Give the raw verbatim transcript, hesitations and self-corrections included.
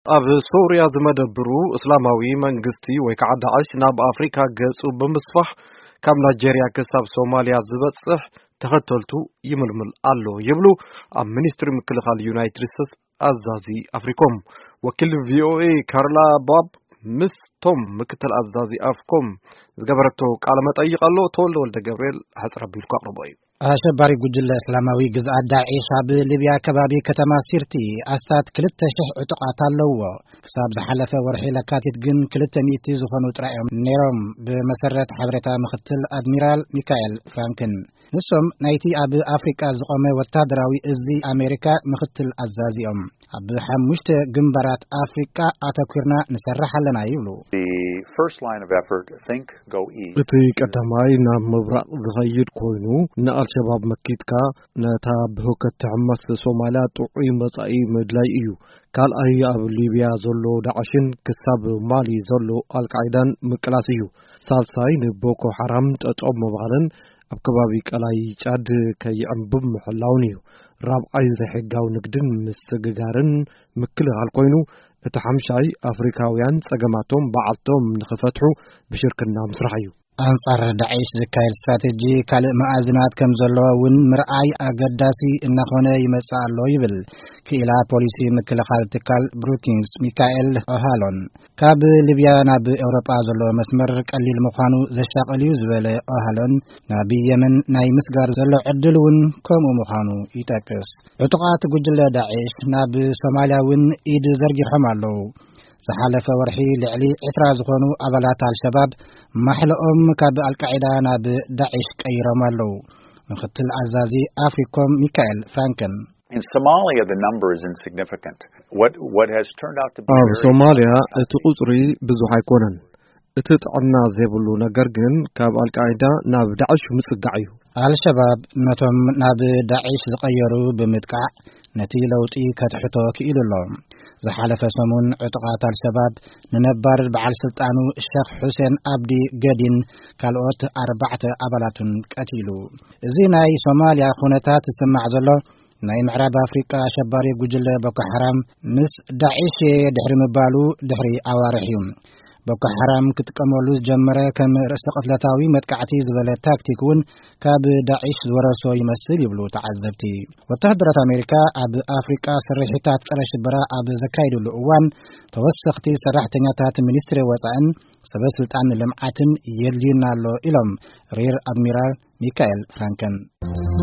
ኣብ ሶርያ ዝመደብሩ እስላማዊ መንግስቲ ወይ ከዓ ዳዕሽ ናብ ኣፍሪካ ገጹ ብምስፋሕ ካብ ናይጄርያ ክሳብ ሶማሊያ ዝበጽሕ ተኸተልቱ ይምልምል ኣሎ ይብሉ ኣብ ሚኒስትሪ ምክልኻል ዩናይትድ ስቴትስ ኣዛዚ ኣፍሪኮም ወኪል ቪኦኤ ካርላ ባብ ምስ ቶም ምክትል ኣዛዚ ኣፍኮም ዝገበረቶ ቃለ መጠይቅ ኣሎ ተወልደ ወልደ ገብርኤል ሓጽረ ቢልኩ አቅርቦ እዩ አሸባሪ ጉጅለ እስላማዊ ግዝአት ዳዒሽ ኣብ ሊብያ ከባቢ ከተማ ሲርቲ ኣስታት ክልተ ሽሕ ዕጡቃት ኣለዎ ክሳብ ዝሓለፈ ወርሒ ለካቲት ግን ክልተ ሚእቲ ዝኾኑ ጥራዮም ነይሮም ብመሰረት ሓበሬታ ምክትል ኣድሚራል ሚካኤል ፍራንክን ንሶም ናይቲ ኣብ ኣፍሪካ ዝቆመ ወታደራዊ እዝ ኣሜሪካ ምክትል ኣዛዚኦም ኣብ ሓሙሽተ ግንባራት ኣፍሪካ ኣተኩርና ንሰርሕ ኣለና ይብሉ እቲ ቀዳማይ ናብ ምብራቅ ዝኸይድ ኮይኑ ንኣልሸባብ መኪትካ ነታ ብህውከት ትሕመስ ሶማልያ ጥዑይ መጻኢ ምድላይ እዩ ካልኣይ ኣብ ሊብያ ዘሎ ዳዕሽን ክሳብ ማሊ ዘሎ ኣልቃይዳን ምቅላስ እዩ ሳልሳይ ንቦኮ ሓራም ጠጦብ ምባልን ኣብ ከባቢ ቀላይ ጫድ ከይዕንብብ ምሕላውን እዩ ራብዓይ ዘሕጋው ንግድን ምስግጋርን ምክልኻል ኮይኑ እቲ ሓምሻይ ኣፍሪካውያን ጸገማቶም በዓልቶም ንኽፈትሑ ብሽርክና ምስራሕ እዩ አንጻር ዳዒሽ ዝካየድ ስትራቴጂ ካልእ ማዕዝናት ከም ዘለዎ እውን ምርኣይ ኣገዳሲ እናኾነ ይመጽእ ኣሎ ይብል ክኢላ ፖሊሲ ምክልኻል ትካል ብሩኪንግስ ሚካኤል ኦሃሎን ካብ ሊብያ ናብ ኤውሮጳ ዘሎ መስመር ቀሊል ምዃኑ ዘሻቀል እዩ ዝበለ ኦሃሎን ናብ የመን ናይ ምስጋር ዘሎ ዕድል እውን ከምኡ ምዃኑ ይጠቅስ ዕጡቃት ጉጅለ ዳዒሽ ናብ ሶማልያ እውን ኢድ ዘርጊሖም ኣለዉ ዝሓለፈ ወርሒ ልዕሊ ዕስራ ዝኾኑ ኣባላት አልሸባብ ማሕለኦም ካብ አልቃዒዳ ናብ ዳዒሽ ቀይሮም ኣለዉ ምክትል ኣዛዚ ኣፍሪኮም ሚካኤል ፍራንክን In Somalia the number is insignificant. What what has turned out to be ኣብ ሶማልያ እቲ ቁጽሪ ብዙሕ ኣይኮነን እቲ ጥዕና ዘይብሉ ነገር ግን ካብ አልቃዒዳ ናብ ዳዕሽ ምጽጋዕ እዩ አልሸባብ ነቶም ናብ ዳዒሽ ዝቀየሩ ብምጥቃዕ ነቲ ለውጢ ከትሕቶ ክኢሉሎም ዝሓለፈ ሰሙን ዕጡቃት አልሸባብ ንነባር በዓል ስልጣኑ ሼኽ ሁሴን አብዲ ገዲን ካልኦት ኣርባዕተ ኣባላቱን ቀቲሉ እዚ ናይ ሶማልያ ኩነታት ዝስማዕ ዘሎ ናይ ምዕራብ ኣፍሪካ አሸባሪ ጉጅለ ቦኮ ሓራም ምስ ዳዒሽ ድሕሪ ምባሉ ድሕሪ ኣዋርሕ እዩ ቦኮ ሓራም ክትቀመሉ ጀመረ ከም ርእሰ ቅትለታዊ መጥቃዕቲ ዝበለ ታክቲክ እውን ካብ ዳዒሽ ዝወረሶ ይመስል ይብሉ ተዓዘብቲ ወታደራት ኣሜሪካ ኣብ ኣፍሪካ ስርሒታት ፀረ ሽበራ ኣብ ዘካይድሉ እዋን ተወሰኽቲ ሰራሕተኛታት ሚኒስትሪ ወፃእን ሰበስልጣን ልምዓትን የድልዩና ኣሎ ኢሎም ሪር ኣድሚራል ሚካኤል ፍራንከን